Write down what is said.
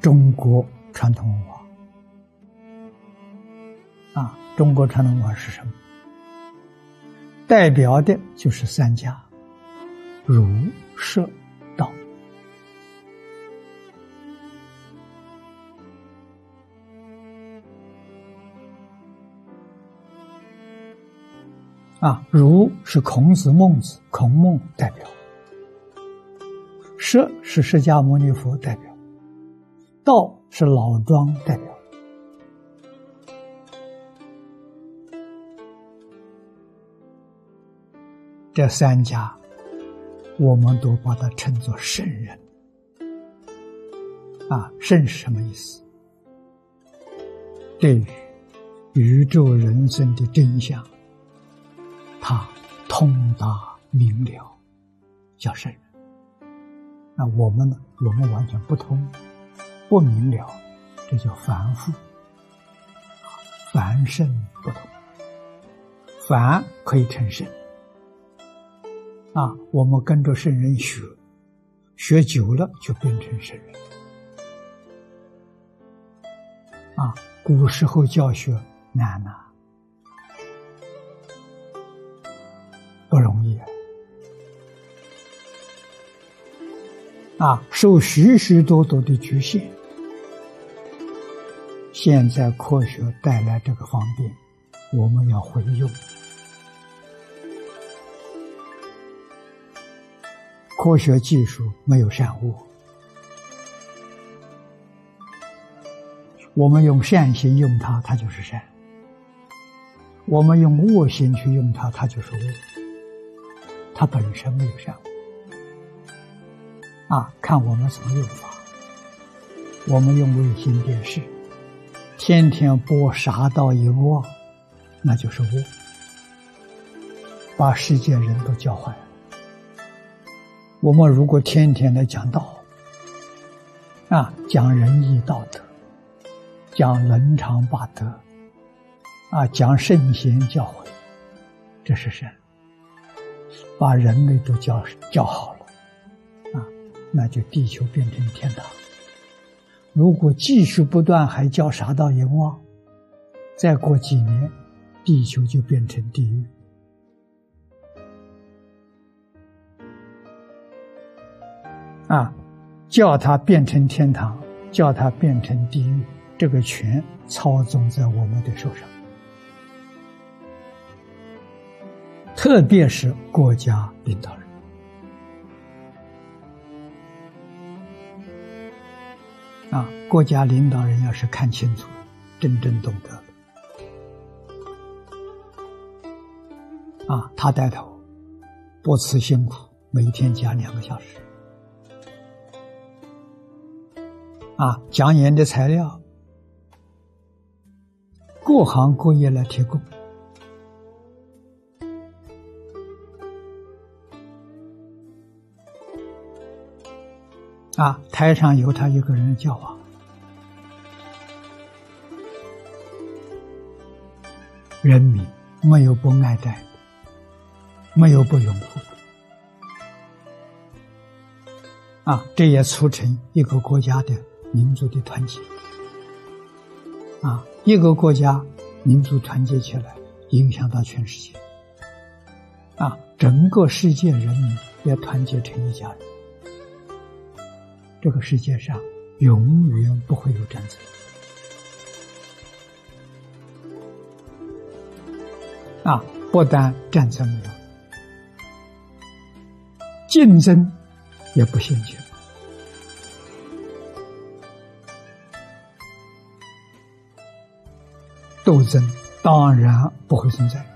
中国传统文化。中国传统文化是什么？代表的就是三家：儒、释、道。儒是孔子、孟子、孔孟代表，释是释迦牟尼佛代表，道是老庄代表。这三家我们都把它称作圣人。圣是什么意思？对于宇宙人生的真相，他通达明了，叫圣人。我们呢？我们完全不通，不明了，这叫凡夫。凡圣不同，凡可以成圣。我们跟着圣人学，学久了就变成圣人。古时候教学难不容易受许许多多的局限。现在科学带来这个方便，我们要会用。科学技术没有善恶，我们用善心用它，它就是善；我们用恶心去用它，它就是恶。它本身没有善恶。看我们怎么用法。我们用卫星电视，天天播杀盗淫妄，那就是恶，把世界人都教坏了。我们如果天天来讲道，讲仁义道德，讲伦常八德，讲圣贤教诲，这是善，把人类都教好了，那就地球变成天堂。如果继续不断还教杀盗淫妄，再过几年，地球就变成地狱。叫它变成天堂，叫它变成地狱，这个权操纵在我们的手上。特别是国家领导人。国家领导人要是看清楚，真正懂得他带头，不辞辛苦，每天讲2个小时。讲演的材料，各行各业来提供。台上有他一个人教化，人民没有不爱戴的，没有不拥护的。这也促成一个国家的民族的团结。一个国家民族团结起来，影响到全世界。整个世界人民也团结成一家人。这个世界上永远不会有战争。不但战争没有，竞争也不兴起。斗争当然不会存在。